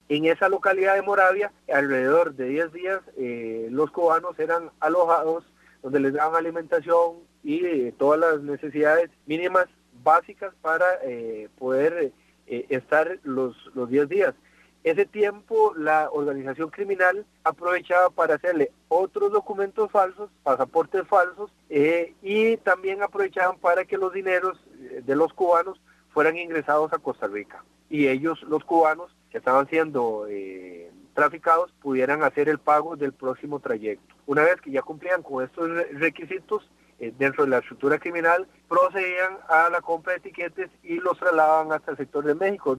En esa localidad de Moravia, alrededor de 10 días, los cubanos eran alojados, donde les daban alimentación y todas las necesidades mínimas básicas para poder estar los 10 días. Ese tiempo la organización criminal aprovechaba para hacerle otros documentos falsos, pasaportes falsos, y también aprovechaban para que los dineros de los cubanos fueran ingresados a Costa Rica. Y ellos, los cubanos que estaban siendo traficados, pudieran hacer el pago del próximo trayecto. Una vez que ya cumplían con estos requisitos, dentro de la estructura criminal, procedían a la compra de tiquetes y los trasladaban hasta el sector de México.